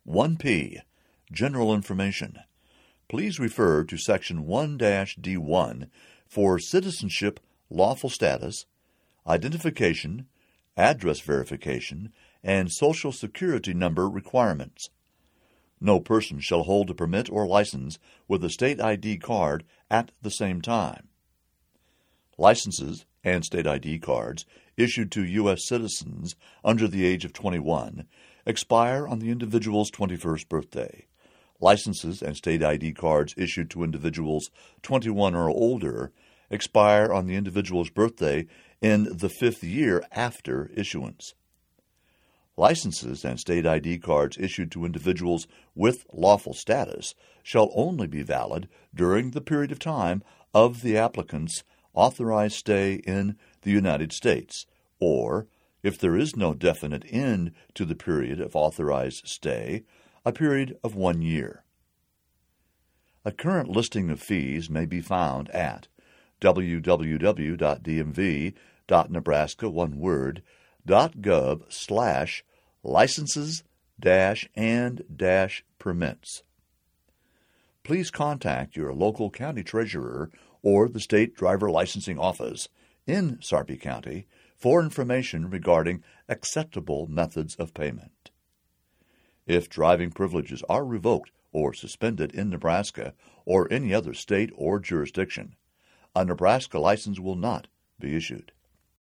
1P. General Information. Please refer to Section 1-D1 for citizenship, lawful status, identification, address verification, and Social Security number requirements. No person shall hold a permit or license with a state ID card at the same time. Licenses and state ID cards issued to U.S. citizens under the age of 21 expire on the individual's 21st birthday. Licenses and state ID cards issued to individuals 21 or older expire on the individual's birthday in the 5th year after issuance. Licenses and state ID cards issued to individuals with lawful status shall only be valid during the period of time of the applicant's authorized stay in the United States, or, if there is no definite end to the period of authorized stay, a period of 1 year. A current listing of fees may be found at www.dmv.nebraska.gov/licenses-and-permits. Please contact your local county treasurer or the state driver licensing office in Sarpy County for information regarding acceptable methods of payment. If driving privileges are revoked or suspended in Nebraska or any other state or jurisdiction, a Nebraska license will not be issued.